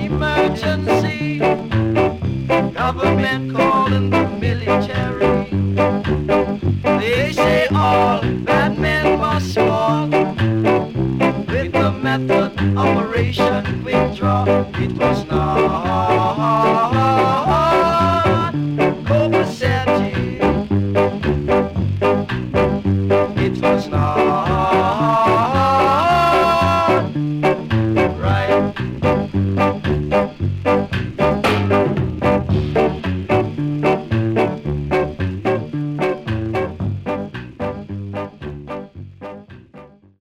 emergency. Government calling the military. They say all bad men must fall. With the method Operation Withdraw, it was not